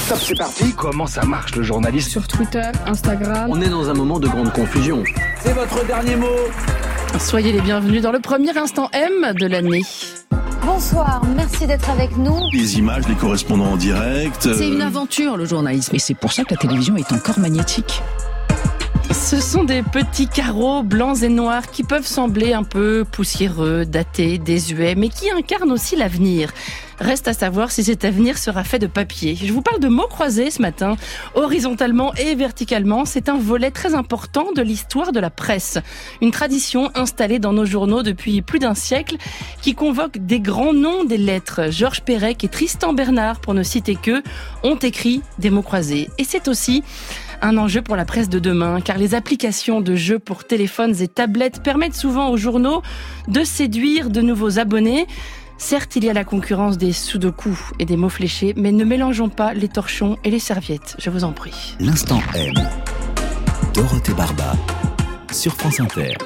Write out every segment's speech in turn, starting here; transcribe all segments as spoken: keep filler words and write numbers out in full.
Top, c'est parti. Comment ça marche le journalisme? Sur Twitter, Instagram. On est dans un moment de grande confusion. C'est votre dernier mot. Soyez les bienvenus dans le premier Instant M de l'année. Bonsoir, merci d'être avec nous. Les images, les correspondants en direct. C'est une aventure, le journalisme. Et c'est pour ça que la télévision est encore magnétique. Ce sont des petits carreaux blancs et noirs qui peuvent sembler un peu poussiéreux, datés, désuets, mais qui incarnent aussi l'avenir. Reste à savoir si cet avenir sera fait de papier. Je vous parle de mots croisés ce matin. Horizontalement et verticalement, c'est un volet très important de l'histoire de la presse. Une tradition installée dans nos journaux depuis plus d'un siècle qui convoque des grands noms des lettres. Georges Perec et Tristan Bernard, pour ne citer qu'eux, ont écrit des mots croisés. Et c'est aussi un enjeu pour la presse de demain, car les applications de jeux pour téléphones et tablettes permettent souvent aux journaux de séduire de nouveaux abonnés. Certes, il y a la concurrence des sudoku et des mots fléchés, mais ne mélangeons pas les torchons et les serviettes, je vous en prie. L'Instant M. Dorothée Barba, sur France Inter.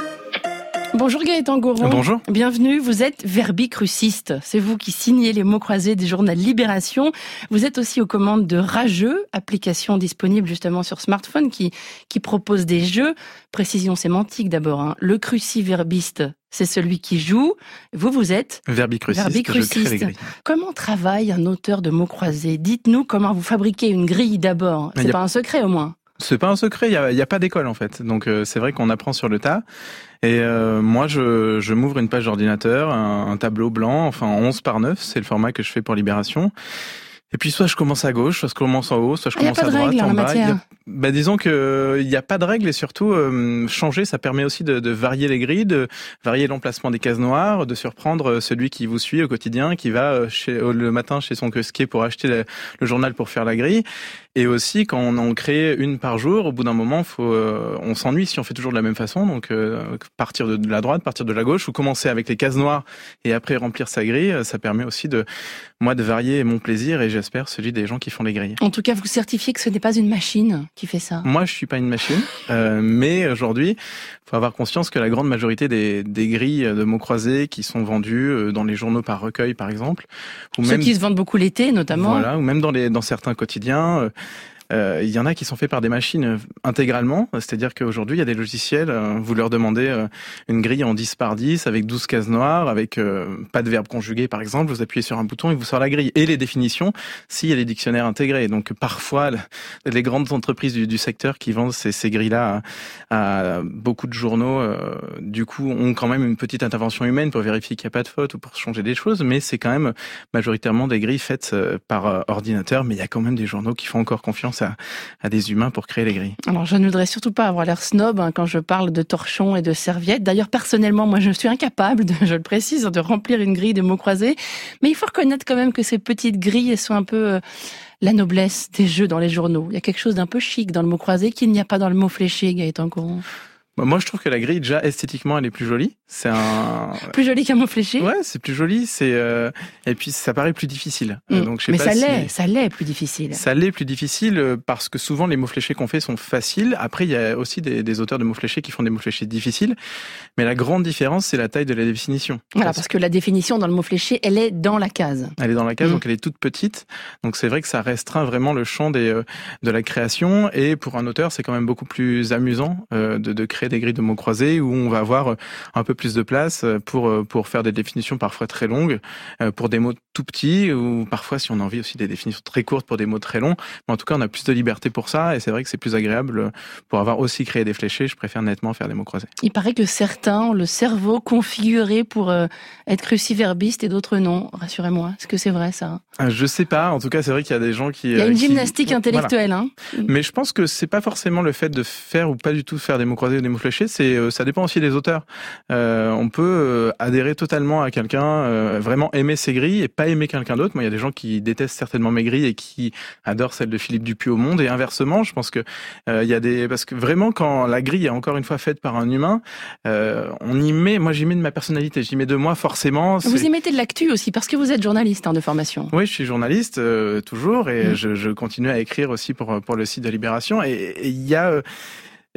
Bonjour Gaëtan Goron. Bonjour. Bienvenue, vous êtes verbicruciste. C'est vous qui signez les mots croisés du journal Libération. Vous êtes aussi aux commandes de Rageux, application disponible justement sur smartphone qui, qui propose des jeux. Précision sémantique d'abord, hein. Le cruciverbiste, c'est celui qui joue. Vous, vous êtes verbicruciste. verbicruciste. Comment travaille un auteur de mots croisés? Dites-nous comment vous fabriquez une grille d'abord. C'est pas a... un secret au moins. C'est pas un secret, il y a, y a pas d'école en fait. Donc euh, c'est vrai qu'on apprend sur le tas. Et euh, moi, je, je m'ouvre une page d'ordinateur, un, un tableau blanc, enfin onze par neuf, c'est le format que je fais pour Libération. Et puis soit je commence à gauche, soit je commence en haut, soit je ah, commence à droite, en bas. Il y a, bah, disons que il y a pas de règles et surtout euh, changer, ça permet aussi de, de varier les grilles, de varier l'emplacement des cases noires, de surprendre celui qui vous suit au quotidien, qui va chez, le matin chez son kiosquier pour acheter le, le journal pour faire la grille. Et aussi, quand on en crée une par jour, au bout d'un moment, faut, euh, on s'ennuie si on fait toujours de la même façon. Donc, euh, partir de, de la droite, partir de la gauche, ou commencer avec les cases noires et après remplir sa grille, ça permet aussi de, moi, de varier mon plaisir et j'espère celui des gens qui font les grilles. En tout cas, vous certifiez que ce n'est pas une machine qui fait ça. Moi, je suis pas une machine, euh, mais aujourd'hui, faut avoir conscience que la grande majorité des, des grilles de mots croisés qui sont vendues dans les journaux par recueil, par exemple, ou ceux même qui se vendent beaucoup l'été, notamment. Voilà, ou même dans les dans certains quotidiens. Euh, Euh, il y en a qui sont faits par des machines intégralement, c'est-à-dire qu'aujourd'hui il y a des logiciels, euh, vous leur demandez euh, une grille en dix par dix avec douze cases noires, avec euh, pas de verbe conjugué par exemple, vous appuyez sur un bouton et vous sort la grille. Et les définitions, s'il y a les dictionnaires intégrés. Donc parfois les grandes entreprises du, du secteur qui vendent ces, ces grilles-là à, à beaucoup de journaux, euh, du coup ont quand même une petite intervention humaine pour vérifier qu'il n'y a pas de faute ou pour changer des choses, mais c'est quand même majoritairement des grilles faites par ordinateur, mais il y a quand même des journaux qui font encore confiance À, à des humains pour créer les grilles. Alors je ne voudrais surtout pas avoir l'air snob hein, quand je parle de torchons et de serviettes. D'ailleurs personnellement, moi je suis incapable, de, je le précise, de remplir une grille de mots croisés. Mais il faut reconnaître quand même que ces petites grilles elles sont un peu euh, la noblesse des jeux dans les journaux. Il y a quelque chose d'un peu chic dans le mot croisé qu'il n'y a pas dans le mot fléché, Gaëtan Goron. Moi, je trouve que la grille, déjà, esthétiquement, elle est plus jolie. C'est un... Plus joli qu'un mot fléché? Ouais, c'est plus joli, c'est, euh... et puis ça paraît plus difficile. Mmh. Donc, je sais Mais pas ça si... l'est, ça l'est plus difficile. Ça l'est plus difficile parce que souvent, les mots fléchés qu'on fait sont faciles. Après, il y a aussi des, des auteurs de mots fléchés qui font des mots fléchés difficiles. Mais la grande différence, c'est la taille de la définition. Voilà, parce, parce que la définition dans le mot fléché, elle est dans la case. Elle est dans la case, mmh. donc elle est toute petite. Donc, c'est vrai que ça restreint vraiment le champ des, euh, de la création. Et pour un auteur, c'est quand même beaucoup plus amusant euh, de, de créer des grilles de mots croisés où on va avoir un peu plus de place pour pour faire des définitions parfois très longues, pour des mots tout petits, ou parfois si on a envie aussi des définitions très courtes pour des mots très longs. Mais en tout cas, on a plus de liberté pour ça, et c'est vrai que c'est plus agréable pour avoir aussi créé des fléchés. Je préfère nettement faire des mots croisés. Il paraît que certains ont le cerveau configuré pour euh, être cruciverbiste et d'autres non. Rassurez-moi, est-ce que c'est vrai ça? Je sais pas. En tout cas, c'est vrai qu'il y a des gens qui. Il y a une qui... gymnastique intellectuelle, voilà. hein. Mais je pense que c'est pas forcément le fait de faire ou pas du tout faire des mots croisés ou des mots fléchés. C'est ça dépend aussi des auteurs. Euh, on peut euh, adhérer totalement à quelqu'un, euh, vraiment aimer ses grilles et pas aimer quelqu'un d'autre. Moi, il y a des gens qui détestent certainement mes grilles et qui adorent celles de Philippe Dupuis au Monde. Et inversement, je pense que euh, il y a des parce que vraiment quand la grille est encore une fois faite par un humain, euh, on y met. Moi, j'y mets de ma personnalité, j'y mets de moi forcément. Vous y mettez de l'actu aussi parce que vous êtes journaliste hein, de formation. Oui, je suis journaliste euh, toujours et mmh. je, je continue à écrire aussi pour pour le site de Libération. Et il y a euh,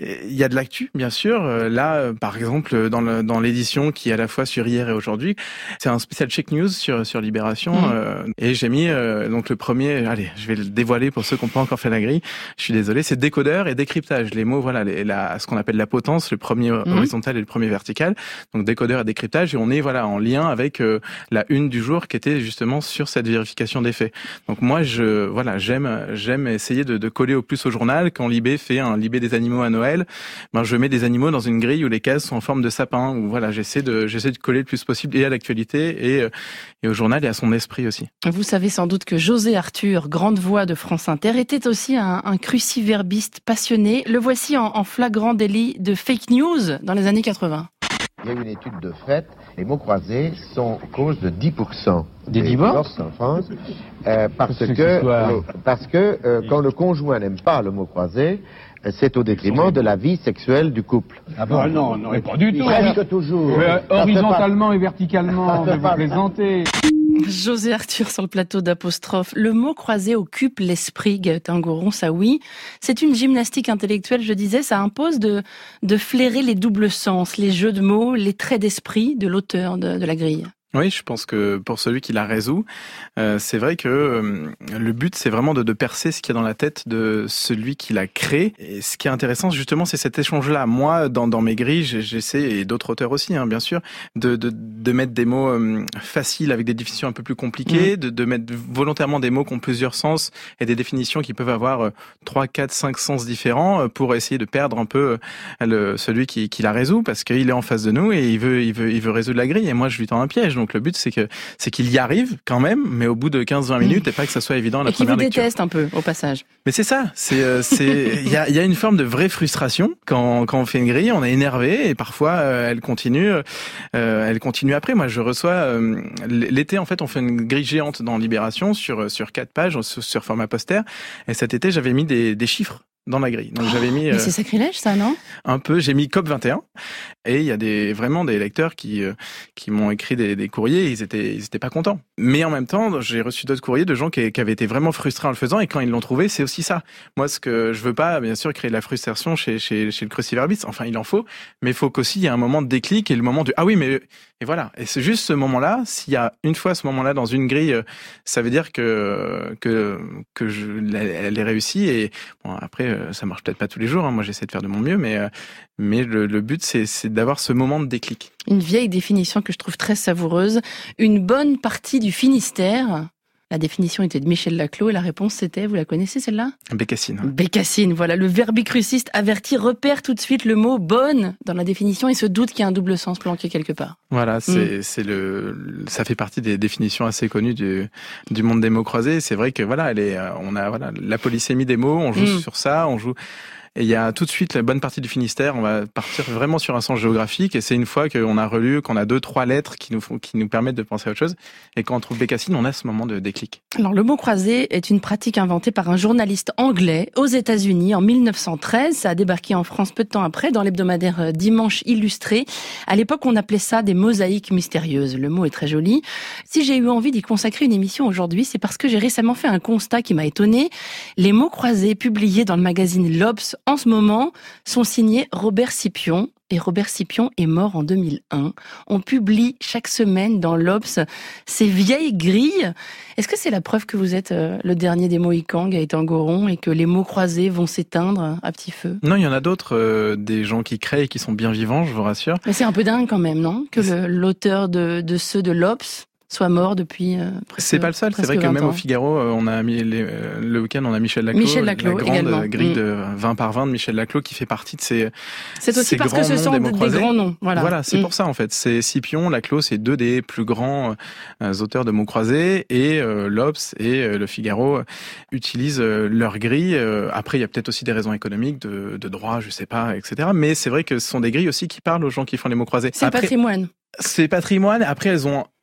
il y a de l'actu, bien sûr. Là, par exemple, dans, le, dans l'édition qui est à la fois sur hier et aujourd'hui, c'est un spécial Check News sur, sur Libération. Mmh. Euh, et j'ai mis euh, donc le premier, allez, je vais le dévoiler pour ceux qui n'ont pas encore fait la grille. Je suis désolé, c'est décodeur et décryptage. Les mots, voilà, les, la, ce qu'on appelle la potence, le premier mmh. horizontal et le premier vertical. Donc décodeur et décryptage. Et on est voilà en lien avec euh, la une du jour qui était justement sur cette vérification des faits. Donc moi, je voilà, j'aime j'aime essayer de, de coller au plus au journal. Quand Libé fait un Libé des animaux à Noël, ben je mets des animaux dans une grille où les cases sont en forme de sapin. Où voilà, j'essaie de j'essaie de coller le plus possible et à l'actualité et et au journal et à son esprit aussi. Vous savez sans doute que José Arthur, grande voix de France Inter, était aussi un, un cruciverbiste passionné. Le voici en, en flagrant délit de fake news dans les années quatre-vingts. Il y a eu une étude de fait, les mots croisés sont cause de dix pour cent des, des divorces en France, euh, parce, que, les, parce que euh, quand le conjoint n'aime pas le mot croisé, c'est au détriment de la vie sexuelle du couple. Ah bon, non, non, mais pas du tout. Presque toujours. Euh, horizontalement pas... et verticalement, vous plaisantez. José Arthur sur le plateau d'Apostrophe. Le mot croisé occupe l'esprit, Gaëtan Goron, ça oui. C'est une gymnastique intellectuelle, je disais, ça impose de, de flairer les doubles sens, les jeux de mots, les traits d'esprit de l'auteur de, de la grille. Oui, je pense que pour celui qui la résout, euh, c'est vrai que euh, le but, c'est vraiment de, de percer ce qu'il y a dans la tête de celui qui l'a créé. Et ce qui est intéressant, justement, c'est cet échange-là. Moi, dans, dans mes grilles, j'essaie, et d'autres auteurs aussi, hein, bien sûr, de, de, de mettre des mots euh, faciles avec des définitions un peu plus compliquées, mmh. de, de mettre volontairement des mots qui ont plusieurs sens et des définitions qui peuvent avoir trois, quatre, cinq sens différents pour essayer de perdre un peu le, celui qui, qui la résout, parce qu'il est en face de nous et il veut, il veut, il veut résoudre la grille. Et moi, je lui tends un piège. Donc le but, c'est que c'est qu'il y arrive quand même, mais au bout de quinze vingt minutes, et pas que ça soit évident à la première lecture. Et qui vous déteste un peu, au passage. Mais c'est ça, c'est c'est il y a il y a une forme de vraie frustration quand quand on fait une grille, on est énervé et parfois euh, elle continue euh, elle continue après. Moi, je reçois euh, l'été en fait, on fait une grille géante dans Libération sur sur quatre pages sur, sur format poster, et cet été, j'avais mis des des chiffres dans la grille. Donc j'avais mis. Mais c'est sacrilège, ça, non ? Un peu. J'ai mis C O P vingt et un. Et il y a des vraiment des lecteurs qui euh, qui m'ont écrit des, des courriers. Et ils étaient ils étaient pas contents. Mais en même temps, j'ai reçu d'autres courriers de gens qui, qui avaient été vraiment frustrés en le faisant. Et quand ils l'ont trouvé, c'est aussi ça. Moi, ce que je veux pas, bien sûr, créer de la frustration chez chez chez le cruciverbiste. Enfin, il en faut. Mais il faut qu'aussi il y ait un moment de déclic et le moment du ah oui, mais et voilà. Et c'est juste ce moment-là. S'il y a une fois ce moment-là dans une grille, ça veut dire que que que je elle est réussie. Et bon, après, ça marche peut-être pas tous les jours. Hein. Moi, j'essaie de faire de mon mieux, mais mais le, le but, c'est, c'est d'avoir ce moment de déclic. Une vieille définition que je trouve très savoureuse. Une bonne partie du Finistère. La définition était de Michel Laclos et la réponse c'était, vous la connaissez celle-là ? Bécassine. Bécassine, voilà. Le verbicruciste averti repère tout de suite le mot bonne dans la définition et se doute qu'il y a un double sens planqué quelque part. Voilà, c'est, mmh. c'est le, ça fait partie des définitions assez connues du, du monde des mots croisés. C'est vrai que voilà, elle est, on a voilà la polysémie des mots, on joue mmh. sur ça, on joue. Et il y a tout de suite la bonne partie du Finistère. On va partir vraiment sur un sens géographique. Et c'est une fois qu'on a relu, qu'on a deux, trois lettres qui nous font, qui nous permettent de penser à autre chose. Et quand on trouve Bécassine, on a ce moment de déclic. Alors, le mot croisé est une pratique inventée par un journaliste anglais aux États-Unis en mille neuf cent treize. Ça a débarqué en France peu de temps après dans l'hebdomadaire Dimanche Illustré. À l'époque, on appelait ça des mosaïques mystérieuses. Le mot est très joli. Si j'ai eu envie d'y consacrer une émission aujourd'hui, c'est parce que j'ai récemment fait un constat qui m'a étonné. Les mots croisés publiés dans le magazine l'Obs en ce moment sont signés Robert Scipion. Et Robert Scipion est mort en deux mille un. On publie chaque semaine dans l'Obs ces vieilles grilles. Est-ce que c'est la preuve que vous êtes euh, le dernier des Mohicans, Gaëtan Goron, et que les mots croisés vont s'éteindre à petit feu ? Non, il y en a d'autres, euh, des gens qui créent et qui sont bien vivants, je vous rassure. Mais c'est un peu dingue quand même, non ? Que le, l'auteur de, de ceux de l'Obs soit mort depuis euh, presque C'est pas le seul, c'est vrai que même ans. Au Figaro, on a mis les, le week-end, on a Michel Laclos, Michel Laclos la grande également. grille mmh. de vingt par vingt de Michel Laclos qui fait partie de ces C'est aussi ces parce que ce sont des, des grands noms. Voilà, voilà c'est mmh. pour ça en fait. C'est Scipion, Laclos, c'est deux des plus grands euh, auteurs de mots croisés et euh, l'Obs et euh, le Figaro euh, utilisent euh, leur grille. Euh, après, il y a peut-être aussi des raisons économiques, de, de droit, je sais pas, et cetera. Mais c'est vrai que ce sont des grilles aussi qui parlent aux gens qui font les mots croisés. C'est après, patrimoine. C'est patrimoine. Après, elles ont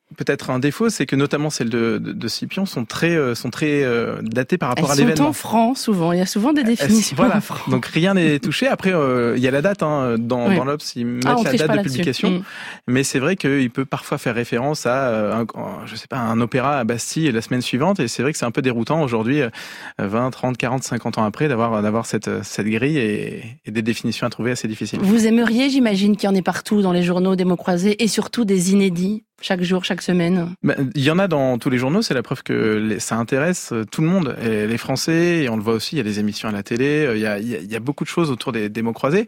peut-être un défaut, c'est que notamment celles de, de, de Scipion sont très, euh, sont très euh, datées par rapport Elles à l'événement. Elles sont en franc, souvent. Il y a souvent des définitions. Voilà. En franc. Donc rien n'est touché. Après, euh, il y a la date hein, dans, oui. dans l'Obs, ils mettent ah, la date de là-dessus. publication. Mmh. Mais c'est vrai qu'il peut parfois faire référence à, euh, un, je sais pas, un opéra à Bastille la semaine suivante. Et c'est vrai que c'est un peu déroutant aujourd'hui, vingt, trente, quarante, cinquante ans après, d'avoir, d'avoir cette, cette grille et, et des définitions à trouver assez difficiles. Vous aimeriez, j'imagine, qu'il y en ait partout dans les journaux des mots croisés et surtout des inédits chaque jour, chaque semaine. Ben, il y en a dans tous les journaux, c'est la preuve que les, ça intéresse tout le monde, et les Français, et on le voit aussi, il y a des émissions à la télé, il y a, il y a, il y a beaucoup de choses autour des, des mots croisés.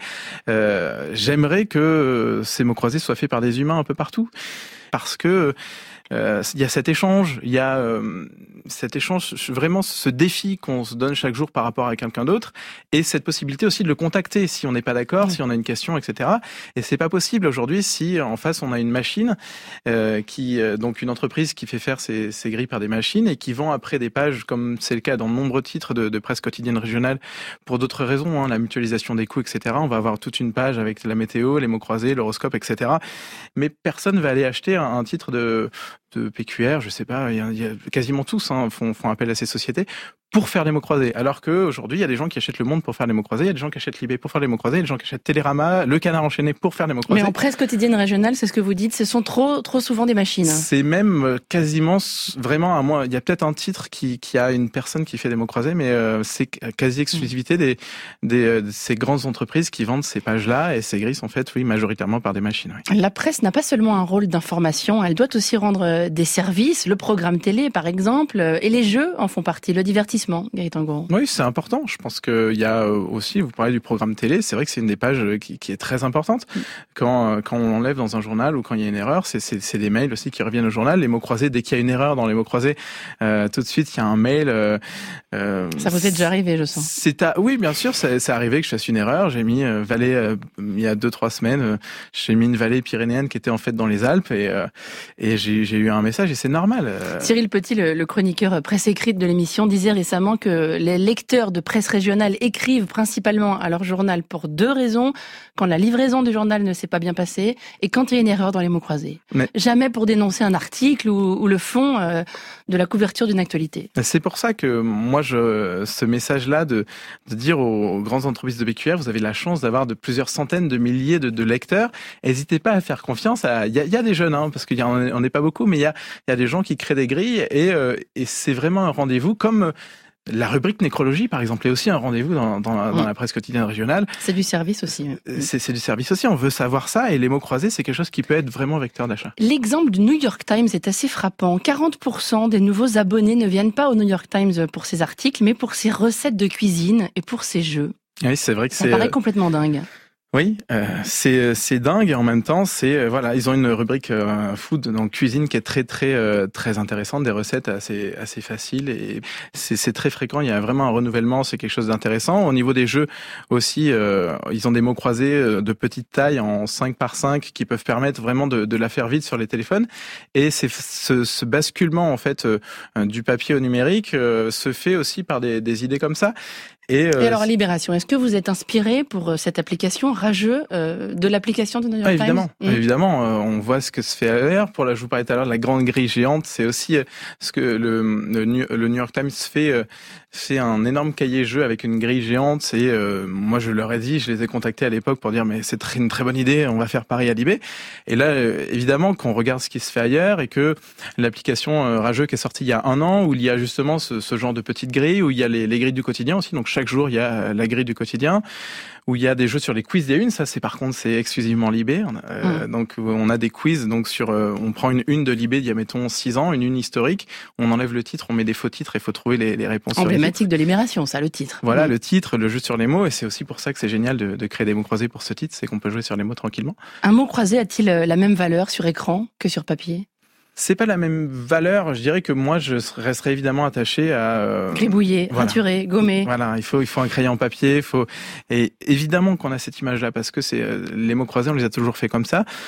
Euh, j'aimerais que ces mots croisés soient faits par des humains un peu partout, parce que Euh, il y a cet échange, il y a euh, cet échange, vraiment ce défi qu'on se donne chaque jour par rapport à quelqu'un d'autre, et cette possibilité aussi de le contacter si on n'est pas d'accord, mmh. si on a une question, et cetera. Et c'est pas possible aujourd'hui si en face on a une machine euh, qui, euh, donc une entreprise qui fait faire ses, ses grilles par des machines et qui vend après des pages, comme c'est le cas dans de nombreux titres de, de presse quotidienne régionale, pour d'autres raisons, hein, la mutualisation des coûts, et cetera. On va avoir toute une page avec la météo, les mots croisés, l'horoscope, et cetera. Mais personne va aller acheter un, un titre de de P Q R, je sais pas, il y a, il y a quasiment tous hein, font, font appel à ces sociétés pour faire les mots croisés. Alors que aujourd'hui, il y a des gens qui achètent Le Monde pour faire les mots croisés, il y a des gens qui achètent Libé pour faire les mots croisés, il y a des gens qui achètent Télérama, Le Canard enchaîné pour faire les mots croisés. Mais en presse quotidienne régionale, c'est ce que vous dites, ce sont trop, trop souvent des machines. C'est même quasiment, vraiment, à moi, il y a peut-être un titre qui, qui a une personne qui fait des mots croisés, mais euh, c'est quasi exclusivité des, des, de ces grandes entreprises qui vendent ces pages-là, et ces grilles sont faites, oui, majoritairement par des machines. Oui. La presse n'a pas seulement un rôle d'information, elle doit aussi rendre des services, le programme télé, par exemple, et les jeux en font partie, le divertissement, Gaëtan Goron. Oui, c'est important. Je pense qu'il y a aussi, vous parlez du programme télé, c'est vrai que c'est une des pages qui, qui est très importante. Quand, quand on l'enlève dans un journal ou quand il y a une erreur, c'est, c'est, c'est des mails aussi qui reviennent au journal. Les mots croisés, dès qu'il y a une erreur dans les mots croisés, euh, tout de suite, il y a un mail. Euh, euh, ça vous est déjà arrivé, je sens. C'est à, oui, bien sûr, c'est, c'est arrivé que je fasse une erreur. J'ai mis euh, vallée, euh, il y a deux, trois semaines, euh, j'ai mis une vallée pyrénéenne qui était en fait dans les Alpes et, euh, et j'ai, j'ai eu un message et c'est normal. Euh... Cyril Petit, le, le chroniqueur presse écrite de l'émission, disait récemment que les lecteurs de presse régionale écrivent principalement à leur journal pour deux raisons. Quand la livraison du journal ne s'est pas bien passée et quand il y a une erreur dans les mots croisés. Mais... Jamais pour dénoncer un article ou, ou le fond euh, de la couverture d'une actualité. C'est pour ça que moi, je, ce message-là de, de dire aux, aux grandes entreprises de P Q R, vous avez la chance d'avoir de plusieurs centaines de milliers de, de lecteurs. N'hésitez pas à faire confiance. Il y a, y a des jeunes, hein, parce qu'il y en n'est pas beaucoup, mais il y a, y a des gens qui créent des grilles et, euh, et c'est vraiment un rendez-vous comme... La rubrique nécrologie, par exemple, est aussi un rendez-vous dans, dans, la, dans la presse quotidienne régionale. C'est du service aussi. C'est, c'est du service aussi. On veut savoir ça et les mots croisés, c'est quelque chose qui peut être vraiment vecteur d'achat. L'exemple du New York Times est assez frappant. quarante pour cent des nouveaux abonnés ne viennent pas au New York Times pour ses articles, mais pour ses recettes de cuisine et pour ses jeux. Oui, c'est vrai que ça c'est... Ça paraît complètement dingue. Oui, euh, c'est c'est dingue et en même temps c'est euh, voilà ils ont une rubrique euh, food donc cuisine qui est très très euh, très intéressante, des recettes assez assez faciles et c'est c'est très fréquent. Il y a vraiment un renouvellement, c'est quelque chose d'intéressant. Au niveau des jeux aussi, euh, ils ont des mots croisés de petite taille en cinq par cinq qui peuvent permettre vraiment de de la faire vite sur les téléphones et c'est ce, ce basculement en fait euh, du papier au numérique euh, se fait aussi par des des idées comme ça. Et, euh, et alors, Libération, est-ce que vous êtes inspiré pour cette application Rageux euh, de l'application de New York ah, évidemment, Times mmh. Évidemment, euh, on voit ce que se fait ailleurs. Pour la, je vous parlais tout à l'heure de la grande grille géante, c'est aussi euh, ce que le, le, le New York Times fait. Euh, c'est un énorme cahier jeu avec une grille géante. C'est, euh, moi, je leur ai dit, je les ai contactés à l'époque pour dire, mais c'est très, une très bonne idée, on va faire pareil à Libé. Et là, euh, évidemment, qu'on regarde ce qui se fait ailleurs et que l'application euh, Rageux qui est sortie il y a un an, où il y a justement ce, ce genre de petites grilles, où il y a les, les grilles du quotidien aussi. Donc chaque jour, il y a la grille du quotidien, où il y a des jeux sur les quiz des unes. Ça, c'est par contre, c'est exclusivement Libé. Euh, mmh. Donc, on a des quiz. Donc, sur, euh, on prend une une de Libé d'il y a, mettons, six ans, une une historique. On enlève le titre, on met des faux titres et il faut trouver les, les réponses. Emblématique de Libération, ça, le titre. Voilà, mmh. le titre, le jeu sur les mots. Et c'est aussi pour ça que c'est génial de, de créer des mots croisés pour ce titre. C'est qu'on peut jouer sur les mots tranquillement. Un mot croisé a-t-il la même valeur sur écran que sur papier ? C'est pas la même valeur. Je dirais que moi, je resterais évidemment attaché à euh, gribouiller, voilà. Peinturer, gommer. Voilà, il faut il faut un crayon papier. Il faut et évidemment qu'on a cette image-là parce que c'est euh, les mots croisés, on les a toujours fait comme ça.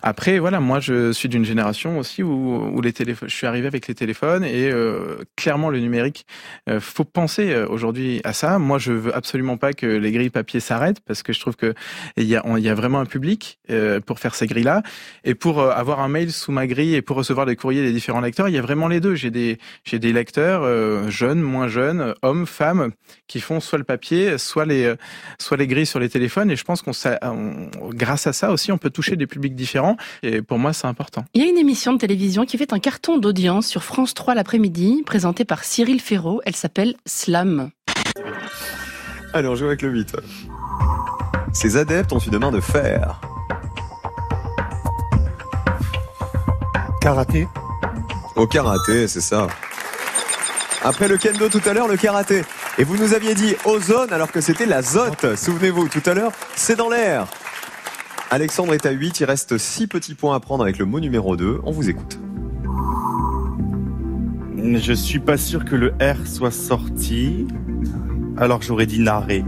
Après, voilà, moi, je suis d'une génération aussi où, où les téléphones, je suis arrivé avec les téléphones et euh, clairement le numérique. Euh, faut penser euh, aujourd'hui à ça. Moi, je veux absolument pas que les grilles papier s'arrêtent parce que je trouve que il y a, il y a vraiment un public euh, pour faire ces grilles-là et pour euh, avoir un mail sous ma grille et pour recevoir les courriers des différents lecteurs. Il y a vraiment les deux. J'ai des, j'ai des lecteurs euh, jeunes, moins jeunes, hommes, femmes, qui font soit le papier, soit les, euh, soit les grilles sur les téléphones. Et je pense qu'on, ça, on, grâce à ça aussi, on peut toucher des publics différents. Et pour moi, c'est important. Il y a une émission de télévision qui fait un carton d'audience sur France trois l'après-midi, présentée par Cyril Ferraud. Elle s'appelle Slam. Allez, on joue avec le huit. Ces adeptes ont une main de fer. Karaté. Au karaté, c'est ça. Après le kendo tout à l'heure, le karaté. Et vous nous aviez dit ozone alors que c'était l'azote. Souvenez-vous, tout à l'heure, c'est dans l'air. Alexandre est à huit, il reste six petits points à prendre avec le mot numéro deux. On vous écoute. Je suis pas sûr que le R soit sorti. Alors j'aurais dit narrer.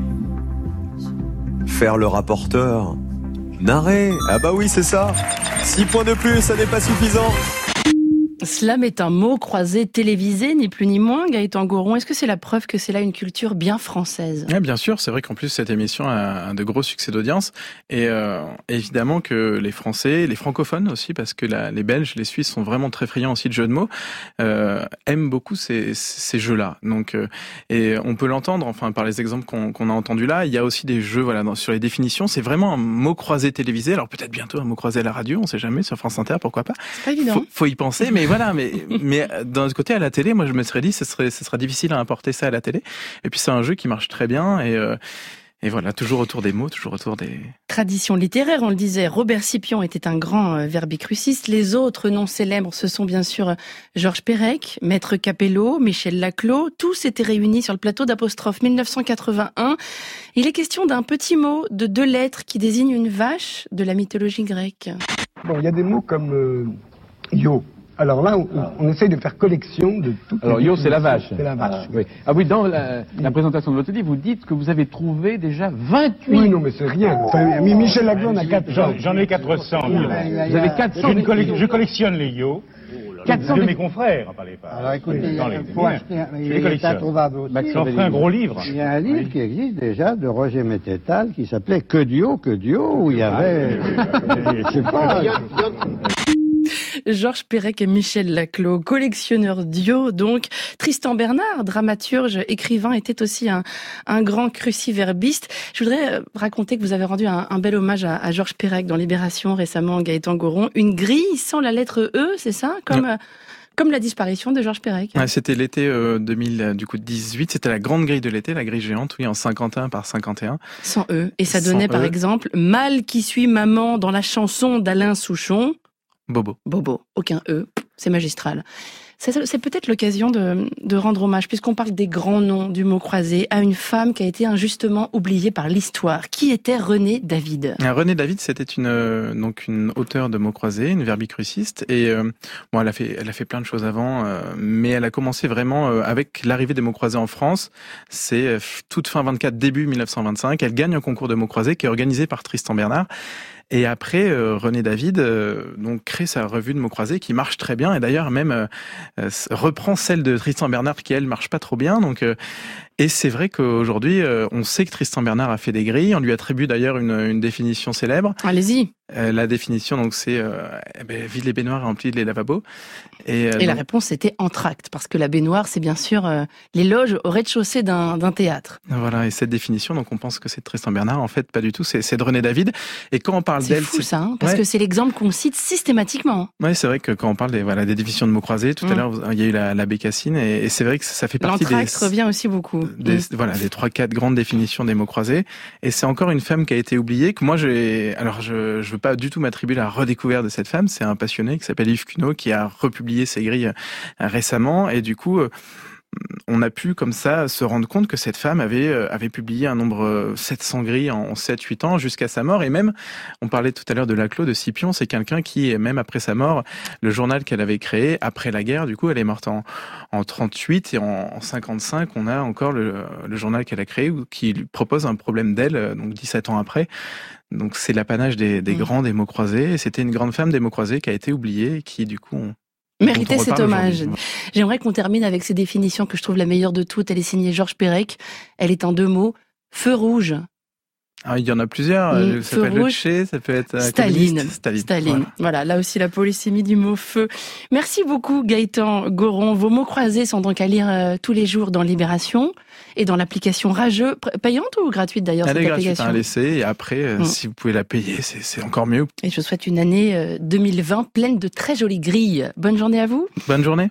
Faire le rapporteur. Narrer. Ah bah oui, c'est ça. six points de plus, ça n'est pas suffisant. Slam est un mot croisé télévisé, ni plus ni moins. Gaëtan Goron, est-ce que c'est la preuve que c'est là une culture bien française ? Oui, bien sûr. C'est vrai qu'en plus, cette émission a un de gros succès d'audience. Et euh, évidemment que les Français, les francophones aussi, parce que la, les Belges, les Suisses sont vraiment très friands aussi de jeux de mots, euh, aiment beaucoup ces, ces jeux-là. Donc, euh, et on peut l'entendre, enfin, par les exemples qu'on, qu'on a entendus là. Il y a aussi des jeux, voilà, dans, sur les définitions. C'est vraiment un mot croisé télévisé. Alors peut-être bientôt un mot croisé à la radio, on sait jamais, sur France Inter, pourquoi pas. C'est pas évident. Faut, faut y penser, mais voilà, mais, mais d'un autre côté, à la télé, moi, je me serais dit, ce serait, ce serait difficile à importer ça à la télé. Et puis, c'est un jeu qui marche très bien et, euh, et voilà, toujours autour des mots, toujours autour des... Tradition littéraire, on le disait, Robert Scipion était un grand euh, verbicruciste. Les autres noms célèbres, ce sont bien sûr Georges Perec, Maître Capello, Michel Laclos. Tous étaient réunis sur le plateau d'Apostrophe mille neuf cent quatre-vingt-un. Il est question d'un petit mot de deux lettres qui désigne une vache de la mythologie grecque. Bon, il y a des mots comme euh, yo. Alors là, on, on essaye de faire collection de tout. Alors yo, c'est la vache. C'est la vache. Ah oui. Ah oui, dans la, la présentation de votre livre, vous dites que vous avez trouvé déjà vingt-huit. Oui, non, mais c'est rien. Enfin, Michel Laclos en a quatre cents. J'en ai quatre cents. Vous avez quatre cents. Je, colle... je collectionne les yo. quatre cents de mes confrères, parlez pas. Alors écoutez, dans les... faut acheter, il est introuvable aussi. J'en ferai un gros livre. Il y a un livre qui existe déjà de Roger Mettetal qui s'appelait Que Dio, Que Dio, où il y avait... Je sais pas... Georges Perec et Michel Laclos, collectionneurs d'yo donc. Tristan Bernard, dramaturge, écrivain, était aussi un, un grand cruciverbiste. Je voudrais raconter que vous avez rendu un, un bel hommage à, à Georges Perec dans Libération récemment, Gaëtan Goron. Une grille sans la lettre E, c'est ça ? Comme... Euh, Comme la disparition de Georges Perec. Ouais, c'était l'été euh, deux mille dix-huit, c'était la grande grille de l'été, la grille géante, oui, en cinquante et un par cinquante et un. Sans E. Et ça donnait par exemple « Mal qui suit maman » dans la chanson d'Alain Souchon. Bobo. Bobo. Aucun E. C'est magistral. C'est, c'est peut-être l'occasion de, de rendre hommage, puisqu'on parle des grands noms du mot croisé, à une femme qui a été injustement oubliée par l'histoire. Qui était Renée David ? Renée David, c'était une euh, donc une auteure de mots croisés, une verbicruciste, et euh, bon, elle a fait elle a fait plein de choses avant, euh, mais elle a commencé vraiment euh, avec l'arrivée des mots croisés en France. C'est euh, toute fin vingt-quatre, début mille neuf cent vingt-cinq. Elle gagne un concours de mots croisés qui est organisé par Tristan Bernard. Et après, euh, Renée David euh, donc crée sa revue de mots croisés qui marche très bien, et d'ailleurs même euh, euh, reprend celle de Tristan Bernard qui elle marche pas trop bien. Donc euh, et c'est vrai qu'aujourd'hui, euh, on sait que Tristan Bernard a fait des grilles. On lui attribue d'ailleurs une, une définition célèbre. Allez-y. Euh, la définition, donc, c'est euh, eh ben, vide les baignoires et remplit les lavabos. Et, euh, et donc... la réponse, c'était entracte, parce que la baignoire, c'est bien sûr euh, les loges au rez-de-chaussée d'un, d'un théâtre. Voilà, et cette définition, donc on pense que c'est de Tristan Bernard. En fait, pas du tout, c'est, c'est de Renée David. Et quand on parle c'est d'elle... Fou, c'est fou ça, hein, parce ouais. que c'est l'exemple qu'on cite systématiquement. Oui, c'est vrai que quand on parle des, voilà, des définitions de mots croisés, tout mmh. à l'heure, il y a eu la, la bécassine, et, et c'est vrai que ça fait partie L'entracte des... revient aussi beaucoup. Des, mmh. Voilà, des trois quatre grandes définitions des mots croisés. Et c'est encore une femme qui a été oubliée, que moi, j'ai... Alors, je je veux pas du tout m'attribuer la redécouverte de cette femme. C'est un passionné qui s'appelle Yves Cuneau qui a republié ses grilles récemment. Et du coup, on a pu comme ça se rendre compte que cette femme avait avait publié un nombre sept cents grilles en sept huit ans jusqu'à sa mort. Et même, on parlait tout à l'heure de Laclos, de Scipion, c'est quelqu'un qui, même après sa mort, le journal qu'elle avait créé après la guerre, du coup, elle est morte en, en trente-huit et en, en cinquante-cinq, on a encore le, le journal qu'elle a créé qui lui propose un problème d'elle, donc dix-sept ans après. Donc c'est l'apanage des, des mmh. grands des mots croisés. Et c'était une grande femme des mots croisés qui a été oubliée et qui, du coup, ont mériter cet hommage. J'aimerais qu'on termine avec ces définitions que je trouve la meilleure de toutes. Elle est signée Georges Perec. Elle est en deux mots. Feu rouge. Ah, il y en a plusieurs. Mmh, ça peut être le Che, ça peut être Staline. Staline. Staline. Voilà. voilà, là aussi la polysémie du mot feu. Merci beaucoup Gaëtan Goron. Vos mots croisés sont donc à lire euh, tous les jours dans Libération et dans l'application Rageux. Payante ou gratuite d'ailleurs Elle cette est gratuite, application à laisser et après, euh, mmh. si vous pouvez la payer, c'est, c'est encore mieux. Et je vous souhaite une année euh, deux mille vingt pleine de très jolies grilles. Bonne journée à vous. Bonne journée.